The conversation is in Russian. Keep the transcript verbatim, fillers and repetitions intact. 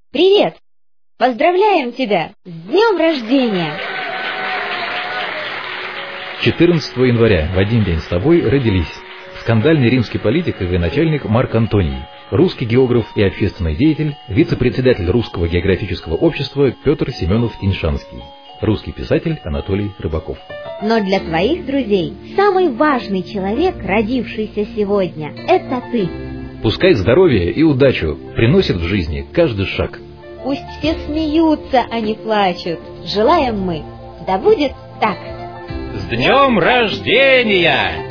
Привет! Поздравляем тебя с днем рождения! четырнадцатого января, в один день с тобой, родились скандальный римский политик и военачальник Марк Антоний, русский географ и общественный деятель, вице-председатель Русского географического общества Петр Семенов-Иншанский, русский писатель Анатолий Рыбаков. Но для твоих друзей самый важный человек, родившийся сегодня, это ты. Пускай здоровье и удачу приносит в жизни каждый шаг. Пусть все смеются, а не плачут. Желаем мы, да будет так. С днем рождения!